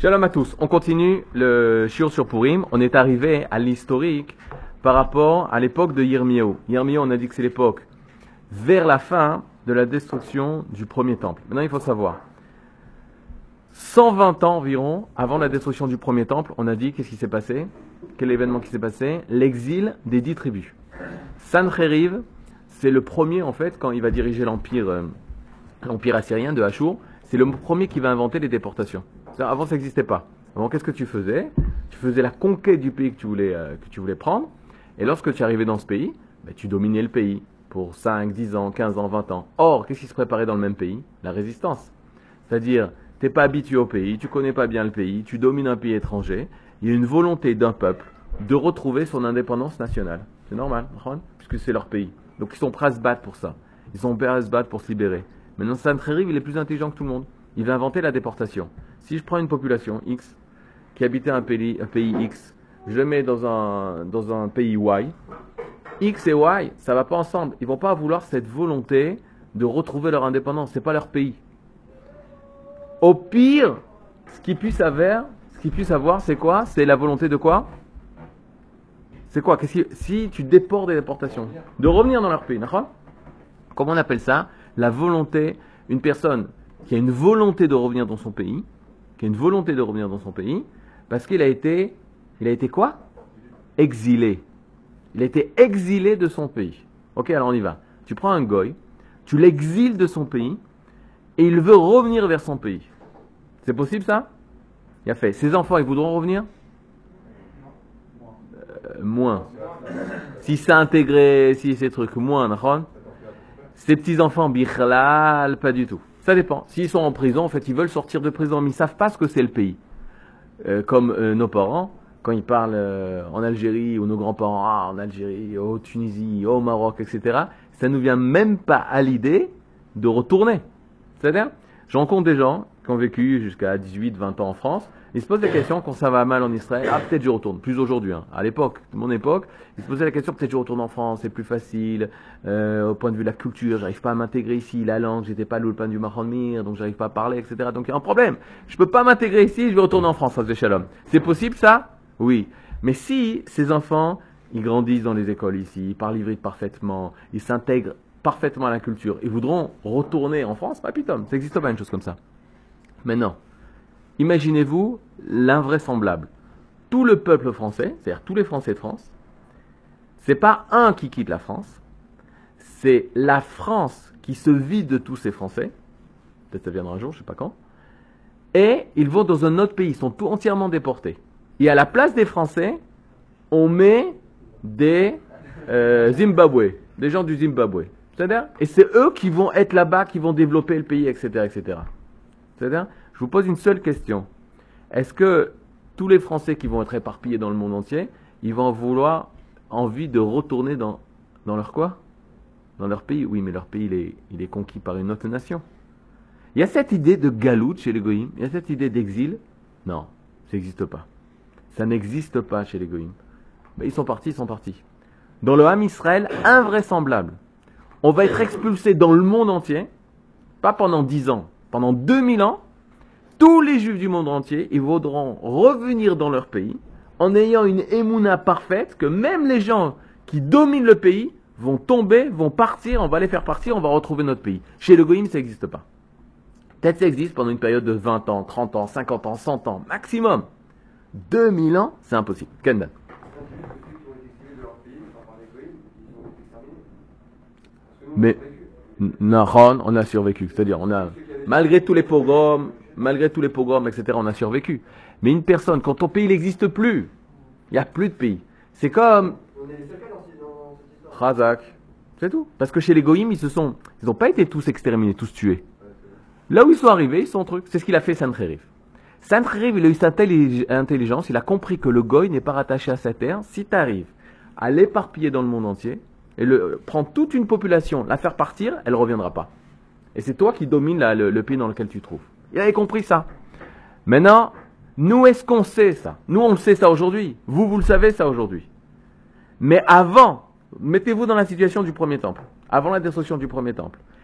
Shalom à tous. On continue le shiur sur Purim. On est arrivé à l'historique par rapport à l'époque de Yirmiyahu. Yirmiyahu, on a dit que c'est l'époque vers la fin de la destruction du premier temple. Maintenant, il faut savoir, 120 ans environ avant la destruction du premier temple, on a dit qu'est-ce qui s'est passé? Quel événement qui s'est passé? L'exil des 10 tribus. Sancheriv, c'est le premier en fait quand il va diriger l'empire assyrien de Achour. C'est le premier qui va inventer les déportations. Avant, ça n'existait pas. Avant, qu'est-ce que tu faisais? Tu faisais la conquête du pays que tu voulais prendre. Et lorsque tu arrivais dans ce pays, tu dominais le pays pour 5, 10 ans, 15 ans, 20 ans. Or, qu'est-ce qui se préparait dans le même pays? La résistance. C'est-à-dire, tu n'es pas habitué au pays, tu ne connais pas bien le pays, tu domines un pays étranger. Il y a une volonté d'un peuple de retrouver son indépendance nationale. C'est normal, puisque c'est leur pays. Donc, ils sont prêts à se battre pour ça. Ils sont prêts à se battre pour se libérer. Maintenant, Sancheriv, il est plus intelligent que tout le monde. Il va inventer la déportation. Si je prends une population X qui habitait un pays X, je le mets dans un pays Y, X et Y, ça ne va pas ensemble. Ils ne vont pas vouloir cette volonté de retrouver leur indépendance. Ce n'est pas leur pays. Au pire, ce qu'ils puissent avoir, c'est quoi? C'est la volonté de quoi? C'est quoi? Si tu déportes des déportations, de revenir dans leur pays. Comment on appelle ça? La volonté, une personne qui a une volonté de revenir dans son pays, parce qu'il a été quoi? Exilé. Il a été exilé de son pays. Ok, alors on y va. Tu prends un goy, tu l'exiles de son pays, et il veut revenir vers son pays. C'est possible ça? Il a fait. Ses enfants, ils voudront revenir? Moins. Si c'est intégré, si c'est truc, moins, d'accord? Ses petits-enfants, bichlal, pas du tout. Ça dépend. S'ils sont en prison, en fait, ils veulent sortir de prison, mais ils ne savent pas ce que c'est le pays. Comme nos parents, quand ils parlent en Algérie, ou nos grands-parents, en Algérie, au Tunisie, au Maroc, etc., ça ne nous vient même pas à l'idée de retourner. C'est-à-dire, je rencontre des gens qui ont vécu jusqu'à 18, 20 ans en France. Ils se posent la question quand ça va mal en Israël, peut-être je retourne, plus aujourd'hui. À l'époque, de mon époque, ils se posaient la question, peut-être je retourne en France, c'est plus facile, au point de vue de la culture, j'arrive pas à m'intégrer ici, la langue, j'étais pas l'ulpan du Mahanmir, donc j'arrive pas à parler, etc. Donc il y a un problème. Je peux pas m'intégrer ici, je vais retourner en France, de Shalom. C'est possible ça? Oui. Mais si ces enfants, ils grandissent dans les écoles ici, ils parlent ivrite parfaitement, ils s'intègrent parfaitement à la culture, ils voudront retourner en France, pas putain, ça n'existe pas une chose comme ça. Maintenant, imaginez-vous l'invraisemblable. Tout le peuple français, c'est-à-dire tous les Français de France, c'est pas un qui quitte la France, c'est la France qui se vide de tous ces Français, peut-être ça viendra un jour, je sais pas quand, et ils vont dans un autre pays, ils sont tout entièrement déportés. Et à la place des Français, on met des Zimbabwe, des gens du Zimbabwe. C'est-à-dire, et c'est eux qui vont être là-bas, qui vont développer le pays, etc., etc. C'est-à-dire, je vous pose une seule question. Est-ce que tous les Français qui vont être éparpillés dans le monde entier, ils vont avoir envie de retourner dans leur quoi? Dans leur pays? Oui, mais leur pays, il est conquis par une autre nation. Il y a cette idée de galout chez les goïms, il y a cette idée d'exil. Non, ça n'existe pas. Ça n'existe pas chez les goïms. Ben, ils sont partis. Dans le Ham Israël, invraisemblable. On va être expulsé dans le monde entier, pas pendant 10 ans, pendant 2000 ans, tous les Juifs du monde entier, ils voudront revenir dans leur pays en ayant une émouna parfaite que même les gens qui dominent le pays vont tomber, vont partir, on va les faire partir, on va retrouver notre pays. Chez le Goïm, ça n'existe pas. Peut-être ça existe pendant une période de 20 ans, 30 ans, 50 ans, 100 ans, maximum. 2000 ans, c'est impossible. Kendan. Mais, Nahon, on a survécu. C'est-à-dire, malgré tous les pogroms, etc., on a survécu. Mais une personne, quand ton pays n'existe plus, il n'y a plus de pays. C'est comme Khazak. C'est tout. Parce que chez les Goïms, ils n'ont pas été tous exterminés, tous tués. Là où ils sont arrivés, ils sont trucs. C'est ce qu'il a fait Sancheriv. Sancheriv, il a eu cette intelligence, il a compris que le Goï n'est pas rattaché à sa terre. Si tu arrives à l'éparpiller dans le monde entier, et prendre toute une population, la faire partir, elle ne reviendra pas. Et c'est toi qui domines le pays dans lequel tu te trouves. Il avait compris ça. Maintenant, nous, est-ce qu'on sait ça? Nous, on le sait ça aujourd'hui. Vous le savez ça aujourd'hui. Mais avant, mettez-vous dans la situation du premier temple. Avant la destruction du premier temple.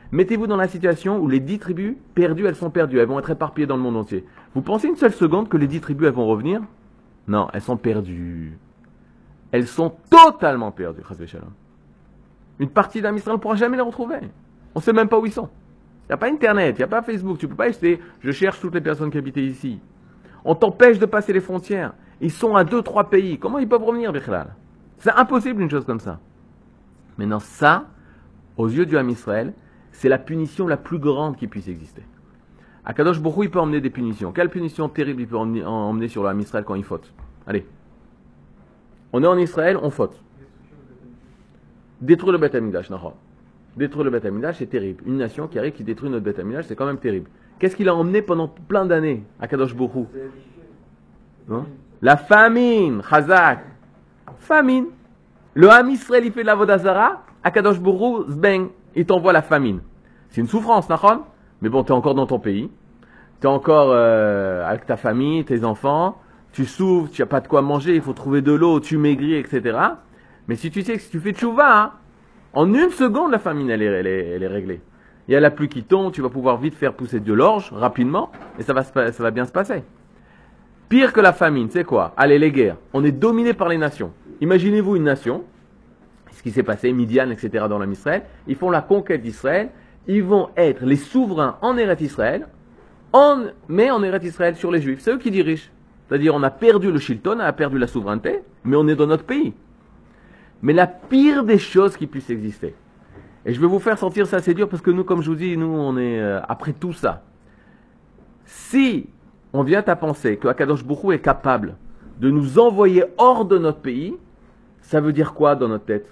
Mettez-vous dans la situation où les 10 tribus perdues, elles sont perdues. Elles vont être éparpillées dans le monde entier. Vous pensez une seule seconde que les 10 tribus, elles vont revenir? Non, elles sont perdues. Elles sont totalement perdues. Une partie d'Am Israël ne pourra jamais les retrouver. On ne sait même pas où ils sont. Il n'y a pas Internet, il n'y a pas Facebook. Tu ne peux pas essayer, je cherche toutes les personnes qui habitaient ici. On t'empêche de passer les frontières. Ils sont à 2-3 pays. Comment ils peuvent revenir, Bichlal? C'est impossible une chose comme ça. Maintenant, ça, aux yeux du Ham Israël, c'est la punition la plus grande qui puisse exister. Akadosh Baruch Hu, il peut emmener des punitions. Quelle punition terrible il peut emmener sur le Ham Israël quand il faute? Allez. On est en Israël, on faute. Détruire le Beth Amikdash, non. Détruire le Beth Amikdash, c'est terrible. Une nation qui arrive, qui détruit notre Beth Amikdash, c'est quand même terrible. Qu'est-ce qu'il a emmené pendant plein d'années, Akadosh Baruch Hu? Hein? La famine, Chazak. Famine. Le Ham Israël, il fait de la Vodazara, Akadosh Baruch Hu, zbeng, il t'envoie la famine. C'est une souffrance, Nachon. Mais bon, tu es encore dans ton pays. Tu es encore avec ta famille, tes enfants. Tu souffres, tu n'as pas de quoi manger, il faut trouver de l'eau, tu maigris, etc. Mais si tu sais que si tu fais tchouva, hein, en une seconde, la famine, elle est réglée. Il y a la pluie qui tombe, tu vas pouvoir vite faire pousser de l'orge, rapidement, et ça va bien se passer. Pire que la famine, c'est quoi? Allez, les guerres. On est dominé par les nations. Imaginez-vous une nation, ce qui s'est passé, Midian, etc., dans l'Am Israël, ils font la conquête d'Israël, ils vont être les souverains en Eretz Israël, mais en Eretz Israël sur les Juifs. C'est eux qui dirigent. C'est-à-dire, on a perdu le Shilton, on a perdu la souveraineté, mais on est dans notre pays. Mais la pire des choses qui puissent exister, et je vais vous faire sentir ça, c'est dur, parce que nous, comme je vous dis, nous, on est après tout ça. Si on vient à penser que Akadosh Baruch Hu est capable de nous envoyer hors de notre pays, ça veut dire quoi dans notre tête?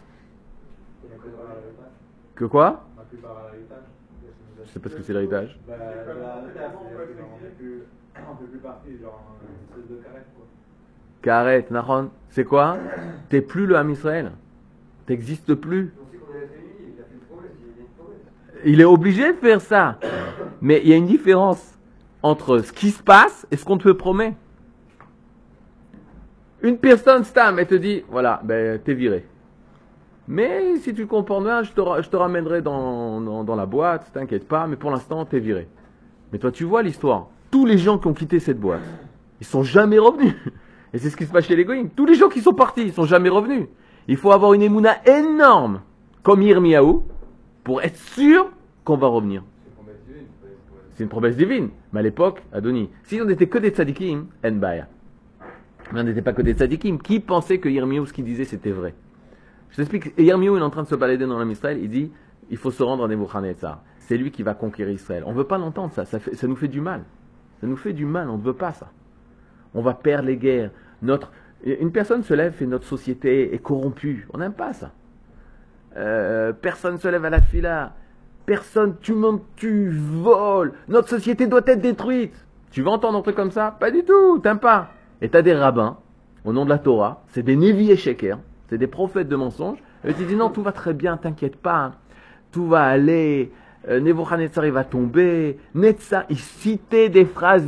Que quoi? Je sais pas ce que c'est l'héritage. Karet, Nahon, c'est quoi? T'es plus le Ham Israël. T'existes plus. Il est obligé de faire ça. Mais il y a une différence entre ce qui se passe et ce qu'on te promet. Une personne, Stam, elle te dit, voilà, ben, t'es viré. Mais si tu comprends bien, je te ramènerai dans la boîte, t'inquiète pas, mais pour l'instant, t'es viré. Mais toi, tu vois l'histoire. Tous les gens qui ont quitté cette boîte, ils sont jamais revenus. Et c'est ce qui se passe chez les Goïms. Tous les gens qui sont partis, ils sont jamais revenus. Il faut avoir une émouna énorme, comme Yirmiyahu, pour être sûr qu'on va revenir. C'est une promesse divine. Mais à l'époque, Adoni, si on n'était que des tzadikim, en baya. Mais on n'était pas que des tzadikim. Qui pensait que Yirmiyahu, ce qu'il disait, c'était vrai? Je t'explique. Yirmiyahu, il est en train de se balader dans l'Am Israël. Il dit, il faut se rendre à Nebuchadnezzar. C'est lui qui va conquérir Israël. On ne veut pas l'entendre, ça nous fait du mal. Ça nous fait du mal, on ne veut pas ça. On va perdre les guerres. Une personne se lève et notre société est corrompue. On n'aime pas ça. Personne ne se lève à la fila. Personne, tu montes, tu voles. Notre société doit être détruite. Tu veux entendre un truc comme ça? Pas du tout, t'aimes pas. Et t'as des rabbins, au nom de la Torah, c'est des Nevi et Sheker, c'est des prophètes de mensonges. Et tu dis non, tout va très bien, t'inquiète pas. Tout va aller. Nebuchadnezzar il va tomber. Netzach, il citait des phrases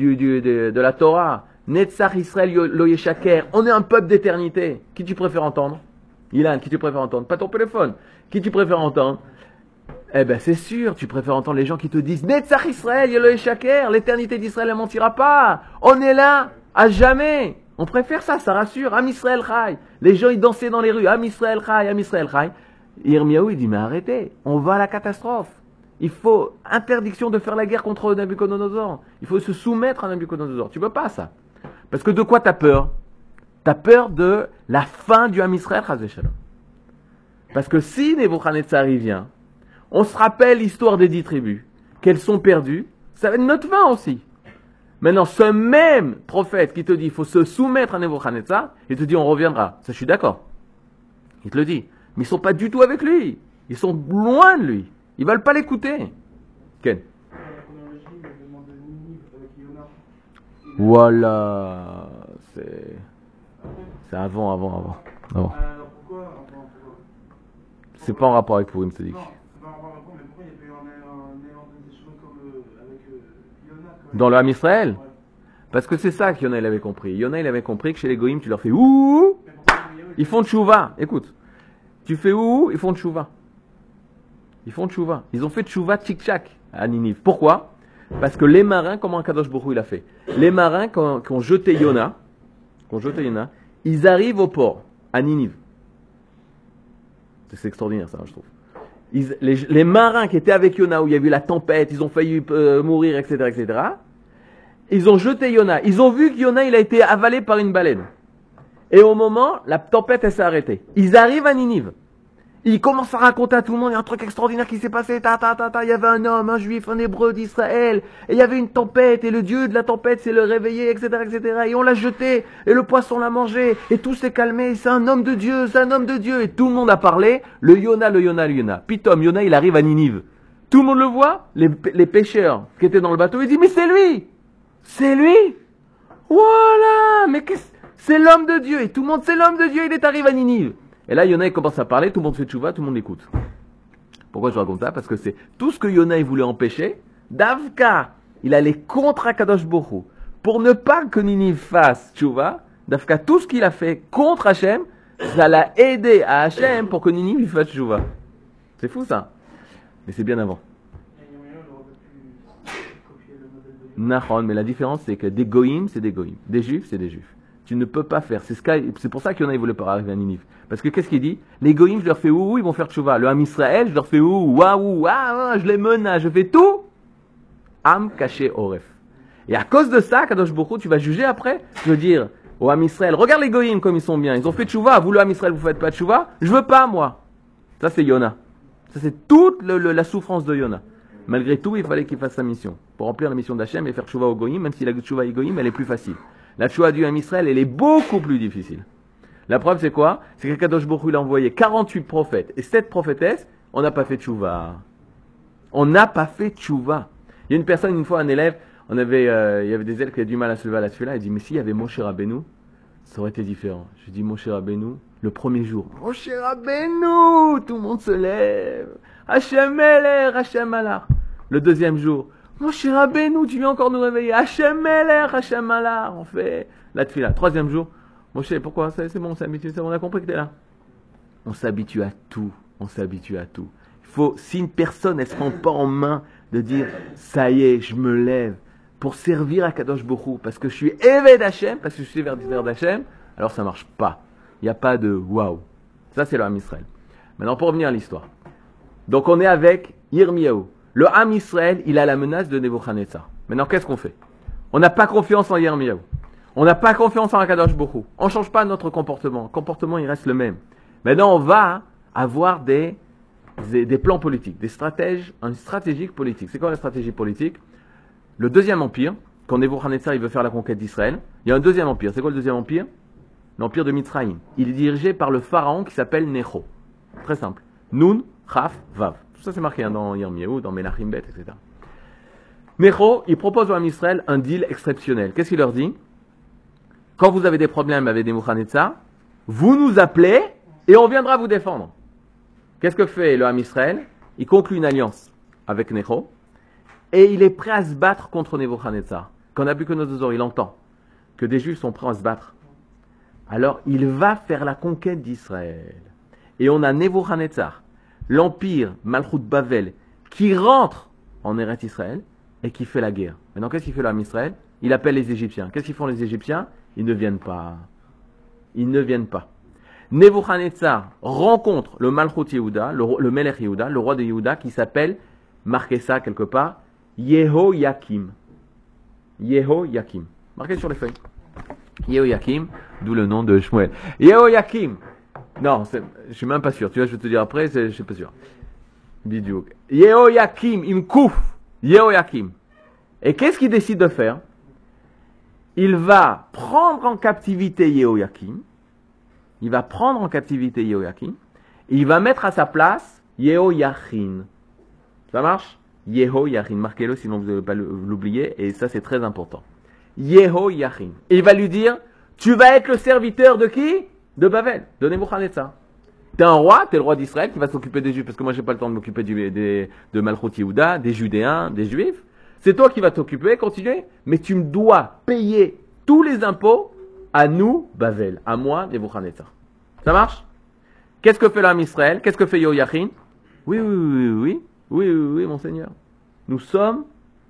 de la Torah. Netzach Israël lo yeshaker. On est un peuple d'éternité. Qui tu préfères entendre? Ilan, qui tu préfères entendre? Pas ton téléphone. Qui tu préfères entendre? Eh ben c'est sûr, tu préfères entendre les gens qui te disent Netzach Israël lo yeshaker. L'éternité d'Israël ne mentira pas. On est là à jamais. On préfère ça, ça rassure. Am Israël Chai. Les gens ils dansaient dans les rues. Am Israël Chai, Am Israël Chai. Yirmiyahu il dit mais arrêtez, on va à la catastrophe. Il faut interdiction de faire la guerre contre Nabucodonosor. Il faut se soumettre à Nabucodonosor. Tu ne peux pas ça. Parce que de quoi tu as peur? Tu as peur de la fin du Ham Israël, Chazé Shalom. Parce que si Nebuchadnezzar vient, on se rappelle l'histoire des 10 tribus, qu'elles sont perdues, ça va être notre fin aussi. Maintenant, ce même prophète qui te dit qu'il faut se soumettre à Nebuchadnezzar, il te dit on reviendra. Ça, je suis d'accord. Il te le dit. Mais ils ne sont pas du tout avec lui. Ils sont loin de lui. Ils ne veulent pas l'écouter. Ken. Voilà. C'est avant. C'est pas en rapport avec Purim, c'est dit. Non, c'est pas en rapport avec Purim, mais pourquoi il y a pas eu un élan d'échelon comme avec Yona? Dans le Ham Israël? Ouais. Parce que c'est ça qu'Yona il avait compris. Yona il avait compris que chez les Goïms, tu leur fais ouh, ils font tchouva. Écoute, tu fais ouh, ils font tchouva. Ils font tchouva. Ils ont fait tchouva tchik-tchak à Ninive. Pourquoi? Parce que les marins, comment Kadosh Baruch Hu il a fait? Les marins qui ont jeté Yona, ils arrivent au port, à Ninive. C'est extraordinaire ça, je trouve. Les marins qui étaient avec Yona, où il y a eu la tempête, ils ont failli mourir, etc., ils ont jeté Yona. Ils ont vu que Yona, il a été avalé par une baleine. Et au moment, la tempête, elle s'est arrêtée. Ils arrivent à Ninive. Ils commencent à raconter à tout le monde, il y a un truc extraordinaire qui s'est passé, il y avait un homme, un juif, un hébreu d'Israël, et il y avait une tempête, et le dieu de la tempête s'est le réveillé, etc., et on l'a jeté, et le poisson l'a mangé, et tout s'est calmé, c'est un homme de Dieu, et tout le monde a parlé, le Yona. Pitom, Yona, il arrive à Ninive. Tout le monde le voit, les pêcheurs qui étaient dans le bateau, ils disent, mais c'est lui, voilà, mais c'est l'homme de Dieu, et tout le monde, c'est l'homme de Dieu, il est arrivé à Ninive. Et là, Yona, il commence à parler, tout le monde fait tchouva, tout le monde écoute. Pourquoi je raconte ça? Parce que c'est tout ce que Yona, il voulait empêcher. Davka, il allait contre Akadosh Baruch Hu. Pour ne pas que Ninive fasse tchouva, Davka, tout ce qu'il a fait contre Hachem, ça l'a aidé à Hachem pour que Ninive il fasse tchouva. C'est fou ça. Mais c'est bien avant. Nahon, mais la différence c'est que des goïms, c'est des goïms. Des juifs, c'est des juifs. Tu ne peux pas faire. C'est pour ça qu'il y en a, ils ne voulaient pas arriver à Ninive. Parce que qu'est-ce qu'il dit? Les goïms, je leur fais ouh, ils vont faire tchouva. Le Ham Israël, je leur fais ouh, waouh, je les menace, je fais tout. Ham caché oref. Et à cause de ça, Kadosh Baruch Hu, tu vas juger après. Je veux dire, au Ham Israël, regarde les goïms comme ils sont bien. Ils ont fait tchouva. Vous, le Ham Israël, vous faites pas tchouva. Je veux pas, moi. Ça, c'est Yona. Ça, c'est toute la souffrance de Yona. Malgré tout, il fallait qu'il fasse sa mission. Pour remplir la mission d'Hachem et faire tchouva au goïm, même si la tchouva au goïm, elle est plus facile. La tchouva du Ham Israël, elle est beaucoup plus difficile. La preuve, c'est quoi? C'est que Kadosh Baruch Hu, il a envoyé 48 prophètes et 7 prophétesses. On n'a pas fait tchouva. On n'a pas fait tchouva. Il y a une personne, une fois, un élève, il y avait des élèves qui avaient du mal à se lever à la tefila. Il dit, mais s'il y avait Moshe Rabbeinu, ça aurait été différent. Je dis, Moshe Rabbeinu, le premier jour. Moshe Rabbeinu, tout le monde se lève. Hachem Eler, Hachem Alar. Le deuxième jour, Moshe Rabbeinu, tu viens encore nous réveiller. Hachem Eler, Hachem Alar. On fait la tefila. Troisième jour, Moshe, pourquoi? C'est bon, on s'habitue, on a compris que tu es là. On s'habitue à tout. Si une personne, elle ne se prend pas en main de dire, ça y est, je me lève pour servir à Kadosh Baruch Hu, parce que je suis Eved Hachem, parce que je suis serviteur d'Hachem, alors ça ne marche pas. Il n'y a pas de waouh. Ça, c'est le Ham Israël. Maintenant, pour revenir à l'histoire. Donc, on est avec Yirmiyahu. Le Ham Israël, il a la menace de Nebuchadnezzar. Maintenant, qu'est-ce qu'on fait? On n'a pas confiance en Yirmiyahu. On n'a pas confiance en Akadosh Baruch Hu. On ne change pas notre comportement. Le comportement, il reste le même. Maintenant, on va avoir des plans politiques, une stratégie politique. C'est quoi la stratégie politique? Le deuxième empire, quand Nebuchadnezzar il veut faire la conquête d'Israël, il y a un deuxième empire. C'est quoi le deuxième empire? L'empire de Mitzrayim. Il est dirigé par le pharaon qui s'appelle Necho. Très simple. Nun, Chaf, Vav. Tout ça c'est marqué dans Yirmiyahu, dans Melachim Bet, etc. Necho, il propose à Israël un deal exceptionnel. Qu'est-ce qu'il leur dit? Quand vous avez des problèmes avec Nebuchadnezzar, vous nous appelez et on viendra vous défendre. Qu'est-ce que fait le Ham Israël? Il conclut une alliance avec Necho et il est prêt à se battre contre Nebuchadnezzar. Quand Nabuchodonosor il entend que des Juifs sont prêts à se battre, alors il va faire la conquête d'Israël. Et on a Nebuchadnezzar, l'empire Malchut Bavel, qui rentre en Eretz Israël et qui fait la guerre. Maintenant, qu'est-ce qu'il fait le Ham Israël? Il appelle les Égyptiens. Qu'est-ce qu'ils font les Égyptiens? Ils ne viennent pas. Nebuchadnezzar rencontre le Malchut Yehuda, le Melech Yehuda, le roi de Yehuda, qui s'appelle, marquez ça quelque part, Yehoyakim. Marquez sur les feuilles. Yehoyakim, d'où le nom de Shmuel. Yehoyakim. Non, je suis même pas sûr. Tu vois, je vais te dire après, je suis pas sûr. Bidiouk. Yehoyakim, Imkouf. Yehoyakim. Et qu'est-ce qu'il décide de faire? Il va prendre en captivité Yehoyakim. Il va mettre à sa place Yehoyachin. Ça marche? Yehoyachin. Marquez-le, sinon vous n'allez pas l'oublier. Et ça, c'est très important. Yehoyachin. Et il va lui dire, tu vas être le serviteur de qui? De Bavel, de Nebuchadnezzar. T'es un roi, t'es le roi d'Israël qui va s'occuper des Juifs. Parce que moi, j'ai pas le temps de m'occuper de Malchut Yehuda, des Judéens, des Juifs. C'est toi qui vas t'occuper, continuer. Mais tu me dois payer tous les impôts à nous, Bavel, à moi, Nebuchadnezzar. Ça marche? Qu'est-ce que fait l'âme Israël? Qu'est-ce que fait Yehoyachin? Oui, oui, oui, oui, oui, oui, oui, monseigneur. Nous sommes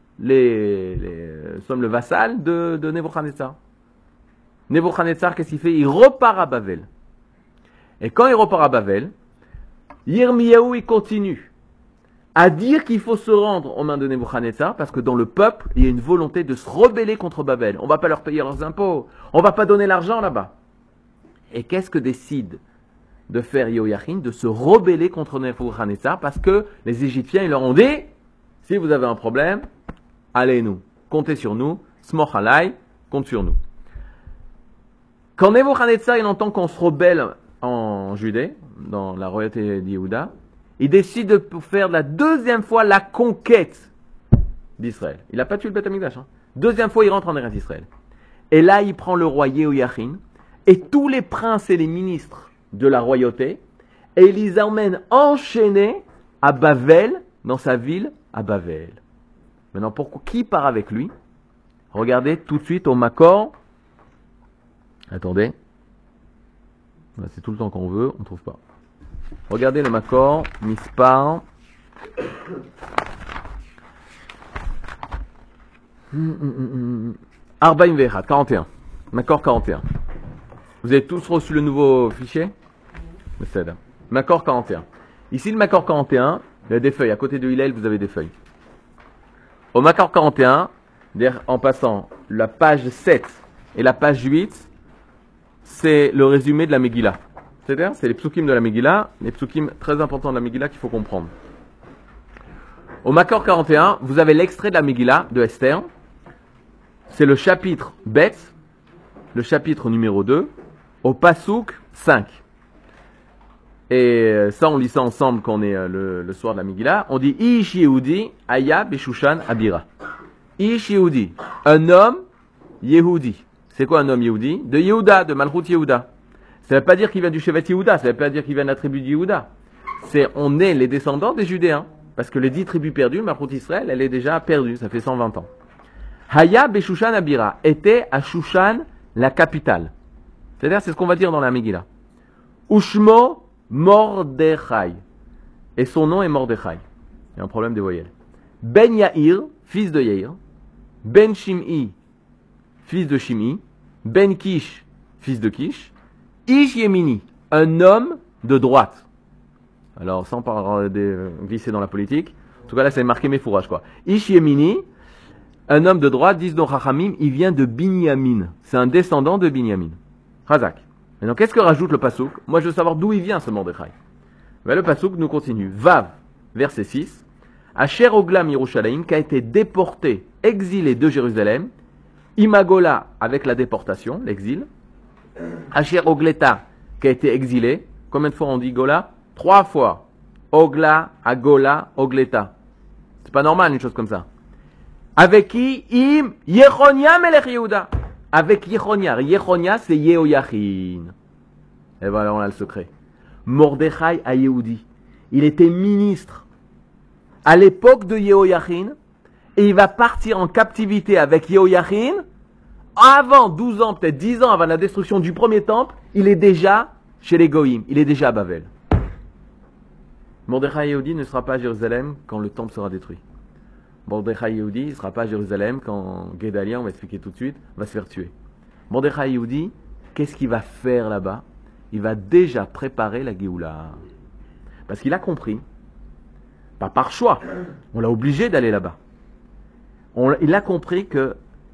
sommes le vassal de Nebuchadnezzar. Nebuchadnezzar, qu'est-ce qu'il fait? Il repart à Bavel. Et quand il repart à Bavel, Yirmiyahu, il continue à dire qu'il faut se rendre aux mains de Nebuchadnezzar, parce que dans le peuple, il y a une volonté de se rebeller contre Babel. On ne va pas leur payer leurs impôts, on ne va pas donner l'argent là-bas. Et qu'est-ce que décide de faire Yehoiachin? De se rebeller contre Nebuchadnezzar, parce que les Égyptiens, ils leur ont dit, si vous avez un problème, allez-nous, comptez sur nous, smoch alay, compte sur nous. Quand Nebuchadnezzar, il entend qu'on se rebelle en Judée, dans la royauté d'Yehuda, il décide de faire la deuxième fois la conquête d'Israël. Il n'a pas tué le Beth Amikdash. Deuxième fois, il rentre en Eretz Israël. Et là, il prend le roi Yehoiachin et tous les princes et les ministres de la royauté et il les emmène enchaînés à Bavel, dans sa ville, à Bavel. Maintenant, qui part avec lui? Regardez tout de suite au Makor. Attendez. C'est tout le temps qu'on veut, on ne trouve pas. Regardez le Makor, Mispar. 41. Makor 41. Vous avez tous reçu le nouveau fichier? C'est Makor 41. Ici, le Makor 41, il y a des feuilles. À côté de Hillel, vous avez des feuilles. Au Makor 41, en passant la page 7 et la page 8, c'est le résumé de la Megillah. C'est-à-dire, c'est les psukim de la Megillah, les psukim très importants de la Megillah qu'il faut comprendre. Au Makor 41, vous avez l'extrait de la Megillah de Esther. C'est le chapitre Bet, le chapitre numéro 2, au Pasuk 5. Et ça, on lit ça ensemble quand on est le soir de la Megillah. On dit Ish Yehudi, Aya Beshushan Abira. Ish Yehudi, un homme Yehudi. C'est quoi un homme Yehudi? De Yehuda, de Malchut Yehuda. Ça ne veut pas dire qu'il vient du Shevet Yehuda, ça ne veut pas dire qu'il vient de la tribu de Yehuda. On est les descendants des Judéens. Parce que les 10 tribus perdues, Malchut Israël, elle est déjà perdue, ça fait 120 ans. Haya Beshushan Abira était à Shushan, la capitale. C'est-à-dire, c'est ce qu'on va dire dans la Megillah. Ushmo Mordechai. Et son nom est Mordechai. Il y a un problème des voyelles. Ben Yair, fils de Yair. Ben Shim'i, fils de Shim'i. Ben Kish, fils de Kish. Ish Yemini, un homme de droite. Alors, sans glisser dans la politique. En tout cas, là, c'est marqué mes fourrages, quoi. Ish Yemini, un homme de droite, disent nos Chachamim, il vient de Binyamin. C'est un descendant de Binyamin. Razak. Maintenant, qu'est-ce que rajoute le Pasuk? Moi, je veux savoir d'où il vient, ce Mordechai. Mais le Pasuk nous continue. Vav, verset 6. Asher Oglam Yerushalayim, qui a été déporté, exilé de Jérusalem. Imagola, avec la déportation, l'exil. Asher Ogleta, qui a été exilé. Combien de fois on dit Gola? 3 fois. Ogla, Agola, Ogleta. C'est pas normal, une chose comme ça. Avec qui? Im Yechonia Melech Yehuda. Avec Yechonia. Yechonia, c'est Yehoiachin. Et voilà, on a le secret. Mordechai à Yehudi. Il était ministre à l'époque de Yehoiachin. Et il va partir en captivité avec Yehoiachin. Avant 12 ans, peut-être 10 ans avant la destruction du premier temple, il est déjà chez les Goïm. Il est déjà à Bavel. Mordechai Yehudi ne sera pas à Jérusalem quand le temple sera détruit. Mordechai Yehudi ne sera pas à Jérusalem quand Guédalia, on va expliquer tout de suite, va se faire tuer. Mordechai Yehudi, qu'est-ce qu'il va faire là-bas? Il va déjà préparer la Géoula. Parce qu'il a compris, pas par choix, on l'a obligé d'aller là-bas. Il a compris que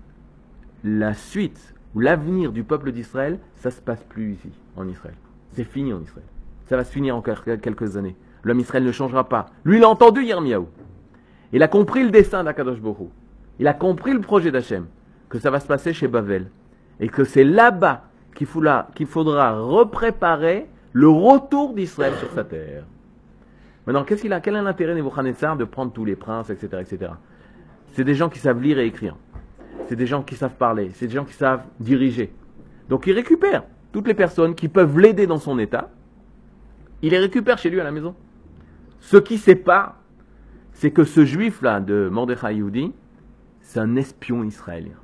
la suite ou l'avenir du peuple d'Israël, ça ne se passe plus ici, en Israël. C'est fini en Israël. Ça va se finir en quelques années. L'homme Israël ne changera pas. Lui, il a entendu Yirmiyahu. Il a compris le dessein d'Akadosh Baruch Hu. Il a compris le projet d'Hachem, que ça va se passer chez Bavel. Et que c'est là-bas qu'il faudra repréparer le retour d'Israël sur sa terre. Maintenant, quel est l'intérêt Nebuchadnezzar de prendre tous les princes, etc., etc. C'est des gens qui savent lire et écrire. C'est des gens qui savent parler. C'est des gens qui savent diriger. Donc il récupère toutes les personnes qui peuvent l'aider dans son état. Il les récupère chez lui à la maison. Ce qui sépare, c'est que ce juif-là de Mordechai Yehudi, c'est un espion israélien.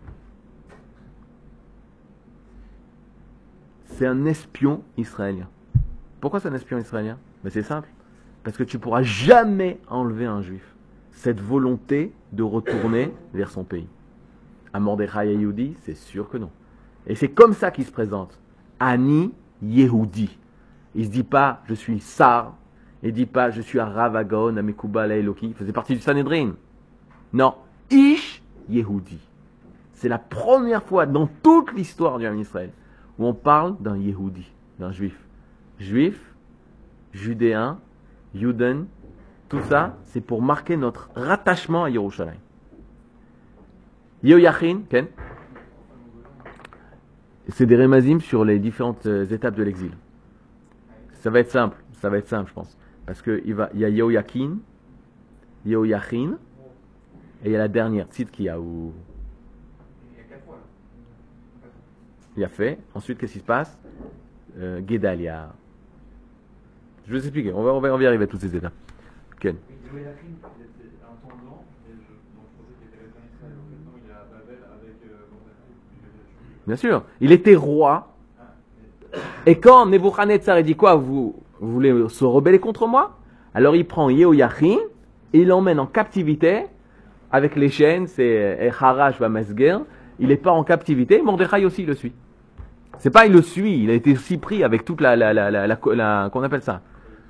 C'est un espion israélien. Pourquoi c'est un espion israélien? Ben c'est simple. Parce que tu ne pourras jamais enlever un juif cette volonté de retourner vers son pays. À Mordechai Yehudi, c'est sûr que non. Et c'est comme ça qu'il se présente. Ani Yehudi. Il ne se dit pas, je suis Sar. Il ne dit pas, je suis Arav Agaon, Amekubal Eloki. Il faisait partie du Sanhedrin. Non. Ish Yehudi. C'est la première fois dans toute l'histoire du Ham Israël où on parle d'un Yehudi, d'un juif. Juif, judéen, Yuden, tout ça, c'est pour marquer notre rattachement à Yerushalayim. Yehoyachin, Ken, c'est des rémazim sur les différentes étapes de l'exil. Ça va être simple, je pense. Parce qu'il y a Yehoyakin, Yehoyachin, et il y a la dernière, Tzidkiyahu. Il a fait. Ensuite, qu'est-ce qui se passe? Gedalia. Je vais vous expliquer. On va y arriver à toutes ces étapes. Ken. Bien sûr. Il était roi. Et quand Nebuchadnezzar a dit quoi? Vous voulez se rebeller contre moi? Alors il prend Yehoyachin et il l'emmène en captivité avec les chaînes. C'est Harash Vamesger. Il n'est pas en captivité. Mordechai aussi le suit. C'est pas il le suit. Il a été aussi pris avec toute qu'on appelle ça?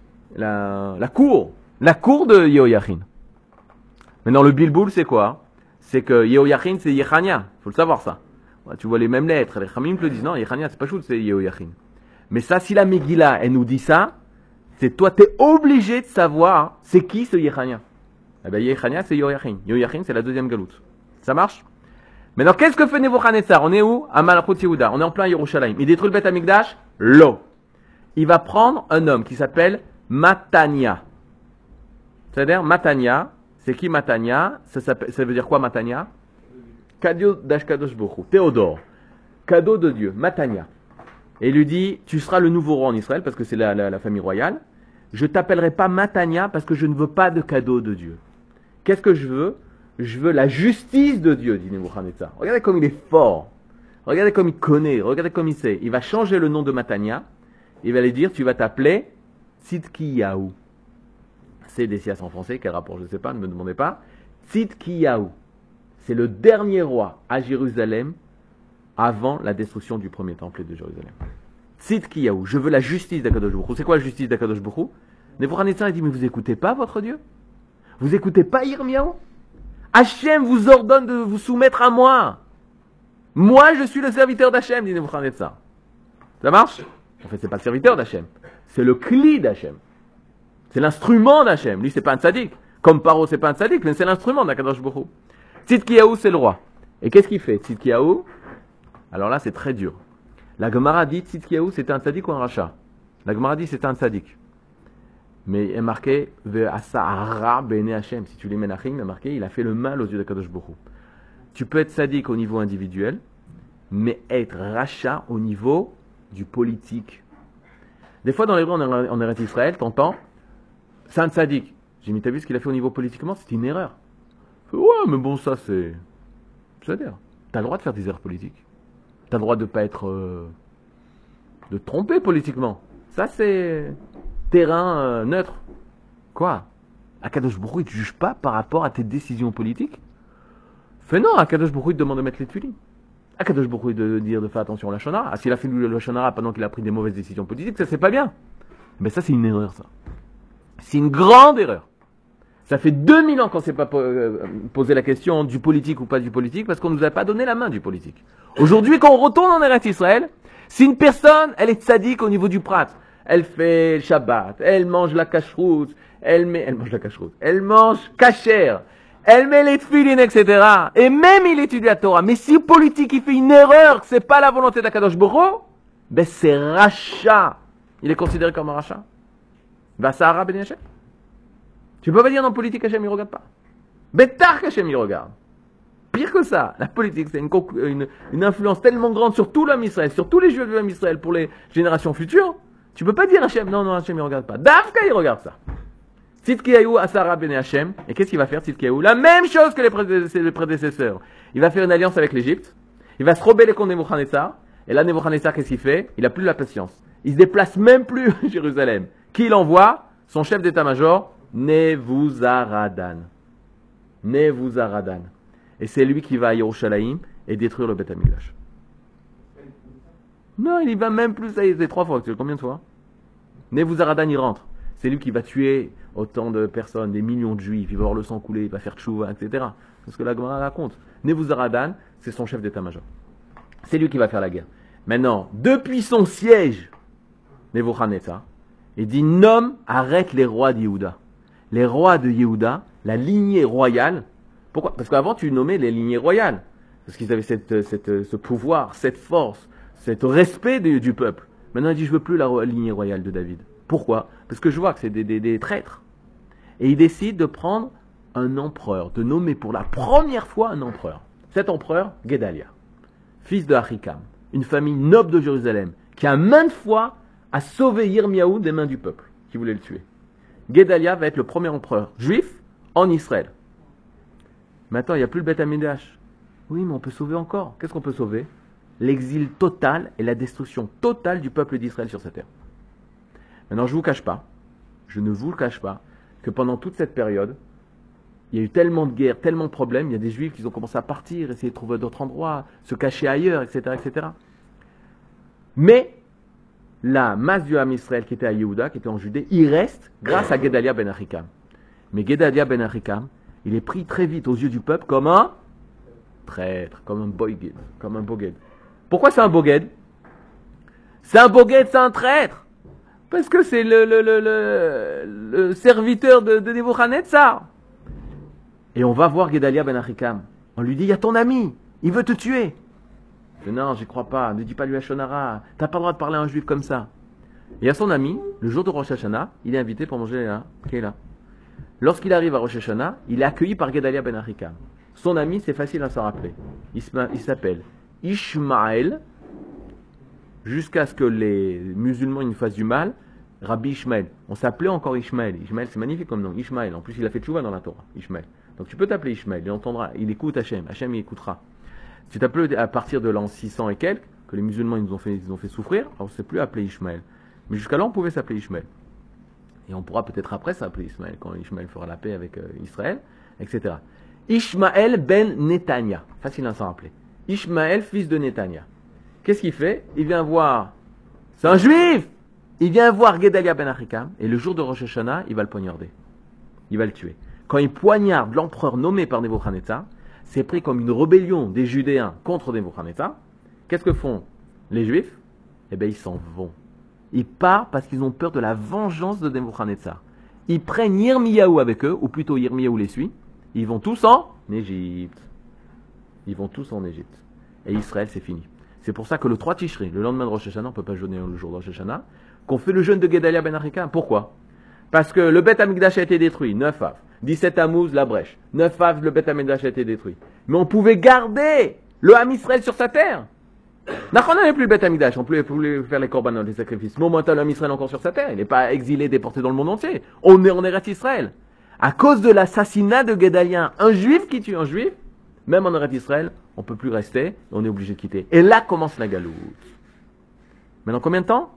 La cour de Yehoyachin. Maintenant, le bilboul, c'est quoi? C'est que Yehoyachin, c'est Yechania. Il faut le savoir, ça. Tu vois les mêmes lettres. Les Chamim te le disent. Non, Yechania, c'est pas chou, c'est Yehoyachin. Mais ça, si la Megillah, elle nous dit ça, c'est toi, tu es obligé de savoir c'est qui ce Yechania. Eh bien, Yechania, c'est Yehoyachin. Yehoyachin, c'est la deuxième galoute. Ça marche? Maintenant, qu'est-ce que fait Nebuchadnezzar? On est où? À Malachut Yehuda. On est en plein Yerushalayim. Il détruit le Beth Amikdash? Lo. Il va prendre un homme qui s'appelle Matania. C'est-à-dire, Matania, c'est qui Matania? Ça veut dire quoi Matania? Cadeau d'Ashkadosh Borou. Théodore. Cadeau de Dieu. Matania. Et il lui dit, tu seras le nouveau roi en Israël, parce que c'est la famille royale. Je t'appellerai pas Matania, parce que je ne veux pas de cadeau de Dieu. Qu'est-ce que je veux? Je veux la justice de Dieu, dit Nebuchadnezzar. Regardez comme il est fort. Regardez comme il connaît. Regardez comme il sait. Il va changer le nom de Matania. Il va lui dire, tu vas t'appeler Tzidkiyahu. C'est des sias en français. Quel rapport? Je ne sais pas. Ne me demandez pas. Tzidkiyahu. C'est le dernier roi à Jérusalem avant la destruction du premier temple de Jérusalem. Tzidkiyahu. Je veux la justice d'Akadosh Baruch Hu. C'est quoi la justice d'Akadosh Baruch Hu? Nebuchadnezzar dit, mais vous écoutez pas votre Dieu? Vous écoutez pas Yirmiyahu? Hachem vous ordonne de vous soumettre à moi. Moi, je suis le serviteur d'Hachem, dit Nebuchadnezzar. Ça marche? En fait, c'est pas le serviteur d'Hachem. C'est le cli d'Hachem. C'est l'instrument d'Hachem. Lui, c'est pas un tzaddik. Comme Paro, c'est pas un tzaddik, mais c'est l'instrument d'Akadosh Baruch Hu. Tzidkiyahu, c'est le roi. Et qu'est-ce qu'il fait? Tzidkiyahu, alors là, c'est très dur. La Gemara dit Tzidkiyahu, c'était un tzaddik ou un rachat? La Gemara dit c'était un tzaddik. Mais il est marqué Ve'asa'ara b'nei Hashem. Si tu lis Menachim, il est marqué il a fait le mal aux yeux d'Akadosh Baruch Hu. Tu peux être sadique au niveau individuel, mais être rachat au niveau du politique. Des fois, dans les rues en Eretz Israël, t'entends c'est un sadique. J'ai mis, t'as vu ce qu'il a fait au niveau politiquement? C'est une erreur. Ouais, mais bon, ça c'est. C'est-à-dire, t'as le droit de faire des erreurs politiques. T'as le droit de pas être. De te tromper politiquement. Ça c'est. Terrain neutre. Quoi? Akadosh Baruch Hu, il ne te juge pas par rapport à tes décisions politiques? Fais non, Akadosh Baruch Hu, il te demande de mettre les tefilines. Akadosh Baruch Hu, de dire de faire attention au Lachon Hara. Ah, s'il a fait le Lachon Hara pendant qu'il a pris des mauvaises décisions politiques, ça c'est pas bien. Mais ça c'est une erreur, ça. C'est une grande erreur. Ça fait 2000 ans qu'on ne s'est pas posé la question du politique ou pas du politique, parce qu'on ne nous a pas donné la main du politique. Aujourd'hui, quand on retourne en Eretz Israël, si une personne, elle est tzaddik au niveau du prat, elle fait le Shabbat, elle mange la cacheroute, elle mange kasher, elle met les tefilines, etc. Et même il étudie la Torah. Mais si le politique il fait une erreur, que c'est pas la volonté d'Akadosh Baruch Hu, ben c'est rachat. Il est considéré comme un rachat. Va Sahara ben Hashem. Tu peux pas dire dans politique Hashem il regarde pas. Bétar qu'Hachem il regarde. Pire que ça, la politique c'est une influence tellement grande sur tout l'homme Israël, sur tous les juifs de l'homme Israël pour les générations futures. Tu peux pas dire Hachem, non, Hachem il regarde pas. Dafka il regarde ça. Tzidkiyahu Asara ben Hachem. Et qu'est-ce qu'il va faire Tzidkiyahu? La même chose que les prédécesseurs. Il va faire une alliance avec l'Égypte. Il va se rebeller contre Nebuchadnezzar. Et là, Nebuchadnezzar, qu'est-ce qu'il fait? Il a plus la patience. Il se déplace même plus à Jérusalem. Qui l'envoie? Son chef d'état-major, Nebuzaradan. Nebuzaradan. Et c'est lui qui va à Yerushalayim et détruire le Beth Amikdash. Non, il y va même plus, ça y est, c'est 3 fois. Tu sais combien de fois? Nebuzaradan, il rentre. C'est lui qui va tuer autant de personnes, des millions de juifs, il va voir le sang couler, il va faire tchouva, etc. C'est ce que la Gemara raconte. Nebuzaradan, c'est son chef d'état-major. C'est lui qui va faire la guerre. Maintenant, depuis son siège, Nebuchadnezzar, il dit, nomme, arrête les rois de Yehuda. Les rois de Yehuda, la lignée royale. Pourquoi? Parce qu'avant, tu nommais les lignées royales. Parce qu'ils avaient ce pouvoir, cette force, cet respect du peuple. Maintenant, il dit, je ne veux plus la lignée royale de David. Pourquoi? Parce que je vois que c'est des traîtres. Et il décide de prendre un empereur, de nommer pour la première fois un empereur. Cet empereur, Guédalia, fils de Achikam, une famille noble de Jérusalem, qui a maintes fois a sauvé Yirmiyahu des mains du peuple, qui voulait le tuer. Guédalia va être le premier empereur juif en Israël. Maintenant, il n'y a plus le Beth Amikdash. Oui, mais on peut sauver encore. Qu'est-ce qu'on peut sauver? L'exil total et la destruction totale du peuple d'Israël sur cette terre. Maintenant, je ne vous cache pas, je ne vous le cache pas, que pendant toute cette période, il y a eu tellement de guerres, tellement de problèmes, il y a des juifs qui ont commencé à partir, essayer de trouver d'autres endroits, se cacher ailleurs, etc., etc. Mais la masse du Ham Israël qui était à Yehuda, qui était en Judée, il reste grâce à Guédalia ben Achikam. Mais Guédalia ben Achikam, il est pris très vite aux yeux du peuple comme un traître, comme un boged, comme un boged. Pourquoi c'est un boged? C'est un boged, c'est un traître. Parce que c'est le serviteur de Nebuchadnezzar. Et on va voir Guédalia ben Achikam. On lui dit, il y a ton ami, il veut te tuer. Il dit, non, j'y crois pas, ne dis pas lui à Shonara, t'as pas le droit de parler à un juif comme ça. Et à son ami, le jour de Rosh Hashanah, il est invité pour manger là, qui est là. Lorsqu'il arrive à Rosh Hashanah, il est accueilli par Guédalia ben Achikam. Son ami, c'est facile à s'en rappeler. Il s'appelle Ishmaël, jusqu'à ce que les musulmans nous fassent du mal, Rabbi Ishmaël. On s'appelait encore Ishmaël. Ishmaël, c'est magnifique comme nom. Ishmaël. En plus, il a fait tchouva dans la Torah. Ishmaël. Donc tu peux t'appeler Ishmaël. Il entendra. Il écoute Hachem. Hachem, il écoutera. Tu t'appelles à partir de l'an 600 et quelques, que les musulmans ils nous ont fait souffrir, alors on ne s'est plus appelé Ishmaël. Mais jusqu'à là, on pouvait s'appeler Ishmaël. Et on pourra peut-être après s'appeler Ishmaël, quand Ishmaël fera la paix avec Israël, etc. Ishmaël ben Netanya. Facile à s'en rappeler. Ishmaël, fils de Netanya. Qu'est-ce qu'il fait? Il vient voir. C'est un juif! Il vient voir Guédalia ben Achikam, et le jour de Rosh Hashanah, il va le poignarder. Il va le tuer. Quand il poignarde l'empereur nommé par Nebuchadnezzar, c'est pris comme une rébellion des Judéens contre Nebuchadnezzar. Qu'est-ce que font les Juifs? Eh bien, ils s'en vont. Ils partent parce qu'ils ont peur de la vengeance de Nebuchadnezzar. Ils prennent Yirmiyahu avec eux, ou plutôt Yirmiyahu les suit. Ils vont tous en Égypte. Ils vont tous en Égypte. Et Israël, c'est fini. C'est pour ça que le 3 Tishri, le lendemain de Rosh Hashanah, on ne peut pas jeûner le jour de Rosh Hashanah, qu'on fait le jeûne de Guédalia ben Achikam. Pourquoi? Parce que le Beth Amikdash a été détruit, 9 Av. 17 Tammuz, la brèche. 9 Av, le Beth Amikdash a été détruit. Mais on pouvait garder le Ham Israël sur sa terre. On n'avait plus le Beth Amikdash, on pouvait faire les korbanot, les sacrifices. Mais au moins, le Ham Israël encore sur sa terre. Il n'est pas exilé, déporté dans le monde entier. On est en Eretz Israël. À cause de l'assassinat de Guédalia, un juif qui tue un juif, même en Eretz Israël, on ne peut plus rester, et on est obligé de quitter. Et là commence la galoute. Maintenant, combien de temps?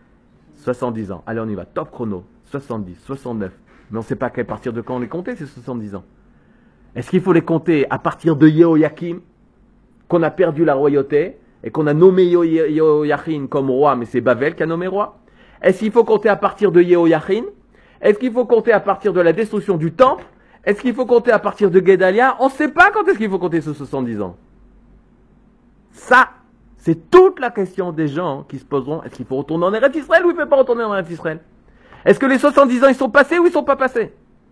70 ans. Allez, on y va. Top chrono. 70, 69. Mais on ne sait pas à partir de quand on les compter, ces 70 ans. Est-ce qu'il faut les compter à partir de Yehoyakim, qu'on a perdu la royauté, et qu'on a nommé Yehoyachin comme roi, mais c'est Bavel qui a nommé roi? Est-ce qu'il faut compter à partir de Yehoyachin? Est-ce qu'il faut compter à partir de la destruction du temple? Est-ce qu'il faut compter à partir de Guédalia? On ne sait pas quand est-ce qu'il faut compter ces 70 ans. Ça, c'est toute la question des gens qui se poseront. Est-ce qu'il faut retourner en Eretz Israël ou il ne faut pas retourner en Eretz Israël? Est-ce que les 70 ans, ils sont passés ou ils ne sont pas passés?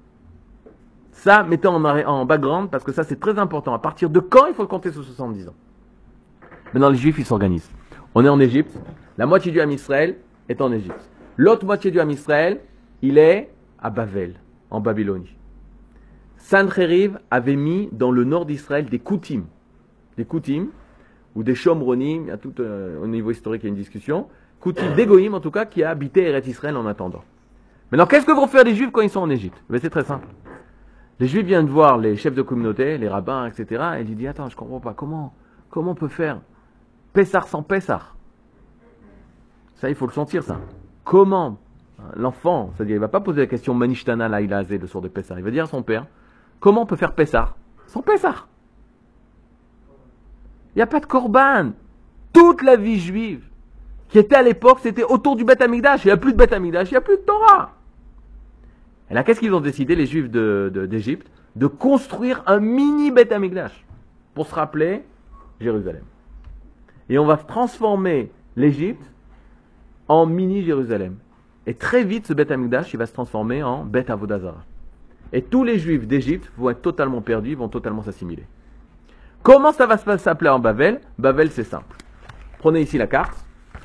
Ça, mettez en background, parce que ça, c'est très important. À partir de quand il faut compter ces 70 ans? Maintenant, les Juifs, ils s'organisent. On est en Égypte. La moitié du Ham Israël est en Égypte. L'autre moitié du Ham Israël, il est à Bavel, en Babylonie. Sancheriv avait mis dans le nord d'Israël des Koutim. Des Koutim, ou des Shomronim, il y a tout au niveau historique, il y a une discussion. Koutim, des Goïm en tout cas, qui a habité Eretz Israël en attendant. Maintenant, qu'est-ce que vont faire les Juifs quand ils sont en Égypte? C'est très simple. Les Juifs viennent voir les chefs de communauté, les rabbins, etc. Et ils disent, attends, je ne comprends pas, comment on peut faire Pessar sans Pessar? Ça, il faut le sentir, ça. Comment L'enfant, c'est-à-dire, il ne va pas poser la question Manishtana Laïla Azé le soir de Pessah. Il va dire à son père, comment on peut faire Pessah sans Pessah? Il n'y a pas de Korban. Toute la vie juive qui était à l'époque, c'était autour du Beth Amikdash. Il n'y a plus de Beth Amikdash, il n'y a plus de Torah. Et là, qu'est-ce qu'ils ont décidé, les juifs d'Égypte? De construire un mini Beth Amikdash pour se rappeler Jérusalem. Et on va transformer l'Égypte en mini Jérusalem. Et très vite, ce Beth Amikdash, il va se transformer en Beth Avodah Zarah. Et tous les juifs d'Égypte vont être totalement perdus, vont totalement s'assimiler. Comment ça va s'appeler en Babel? Babel, c'est simple. Prenez ici la carte.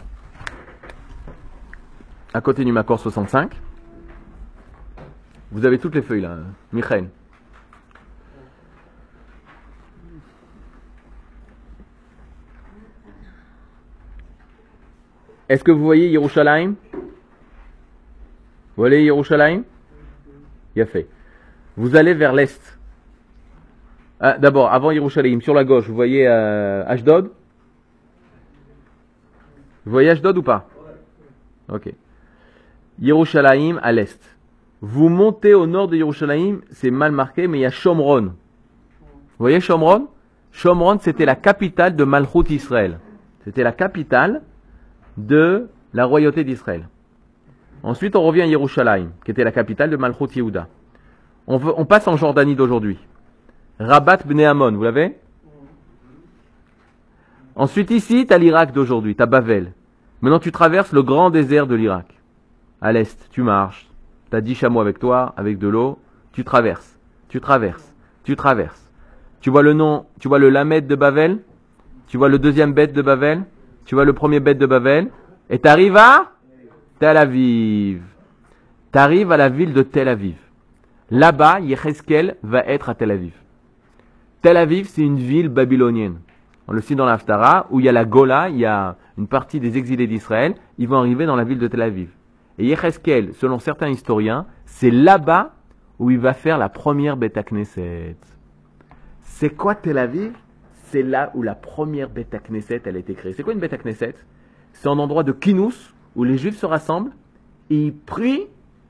À côté du Makor 65. Vous avez toutes les feuilles là, Michael. Est-ce que vous voyez Yerushalayim? Vous voyez Yerushalayim? Il a fait. Vous allez vers l'est. Ah, d'abord, avant Yerushalayim, sur la gauche, vous voyez Ashdod? Vous voyez Ashdod ou pas? Ok. Yerushalayim à l'est. Vous montez au nord de Yerushalayim, c'est mal marqué, mais il y a Shomron. Vous voyez Shomron? Shomron, c'était la capitale de Malchut Israël. C'était la capitale de la royauté d'Israël. Ensuite, on revient à Yerushalayim, qui était la capitale de Malchut Yehuda. On passe en Jordanie d'aujourd'hui. Rabat Bnei Ammon, vous l'avez? Ensuite, ici, tu as l'Irak d'aujourd'hui, tu as Bavel. Maintenant, tu traverses le grand désert de l'Irak. À l'est, tu marches. Tu as 10 chameaux avec toi, avec de l'eau. Tu traverses, tu traverses, tu traverses. Tu vois le nom, tu vois le Lamed de Bavel. Tu vois le deuxième bête de Bavel. Tu vois le premier bête de Bavel. Et tu arrives à Tel Aviv. Tu arrives à la ville de Tel Aviv. Là-bas, Yecheskel va être à Tel Aviv. Tel Aviv, c'est une ville babylonienne. On le cite dans l'Haftara, où il y a la Gola, il y a une partie des exilés d'Israël. Ils vont arriver dans la ville de Tel Aviv. Et Yecheskel, selon certains historiens, c'est là-bas où il va faire la première Beth Knesset. C'est quoi Tel Aviv? C'est là où la première Beth Knesset elle a été créée. C'est quoi une Beth Knesset? C'est un endroit de kinous où les Juifs se rassemblent et ils prient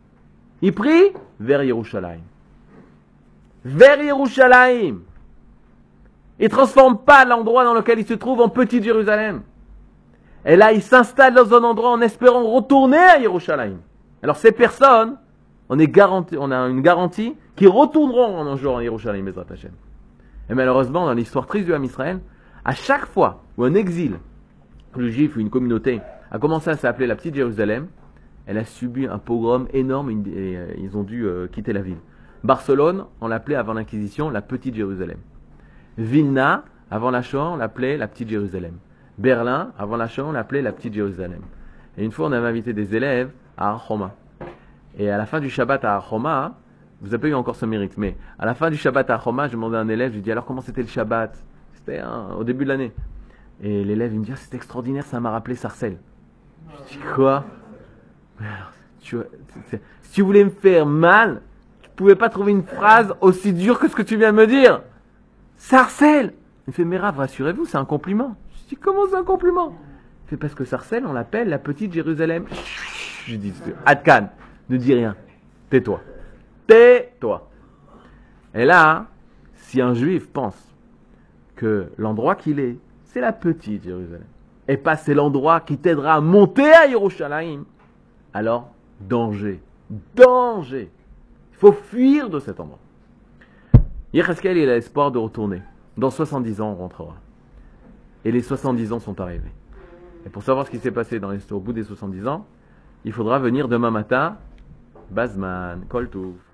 vers Yerushalayim. Vers Yerushalayim. Ils ne transforment pas l'endroit dans lequel ils se trouvent en petite Jérusalem. Et là, ils s'installent dans un endroit en espérant retourner à Yerushalayim. Alors ces personnes, on a une garantie qu'ils retourneront un jour à Yerushalayim, Bezrat Hashem. Et malheureusement, dans l'histoire triste du Ham Israël, à chaque fois où un exil, le juif ou une communauté, a commencé à s'appeler la petite Jérusalem, elle a subi un pogrom énorme et ils ont dû quitter la ville. Barcelone, on l'appelait avant l'Inquisition la petite Jérusalem. Vilna, avant la Shoah, on l'appelait la petite Jérusalem. Berlin, avant la Shoah, on l'appelait la petite Jérusalem. Et une fois, on avait invité des élèves à Ar-Homa. Et à la fin du Shabbat à Ar-Homa, vous n'avez pas eu encore ce mérite, mais à la fin du Shabbat à Ar-Homa, je demandais à un élève, je lui dis alors comment c'était le Shabbat? C'était au début de l'année. Et l'élève, il me dit c'était extraordinaire, ça m'a rappelé Sarcelles. Je dis quoi? Si tu voulais me faire mal, tu pouvais pas trouver une phrase aussi dure que ce que tu viens de me dire. Sarcelles! Il fait, mais Rav, rassurez-vous, c'est un compliment. Je dis, comment c'est un compliment? Il fait, parce que Sarcelles, on l'appelle la petite Jérusalem. Je dis, Adkan, ne dis rien. Tais-toi. Tais-toi. Et là, si un juif pense que l'endroit qu'il est, c'est la petite Jérusalem, et pas c'est l'endroit qui t'aidera à monter à Yerushalayim, alors, danger. Danger. Il faut fuir de cet endroit. Yecheskel, il a l'espoir de retourner. Dans 70 ans, on rentrera. Et les 70 ans sont arrivés. Et pour savoir ce qui s'est passé au bout des 70 ans, il faudra venir demain matin, Bazman, Kol Tov.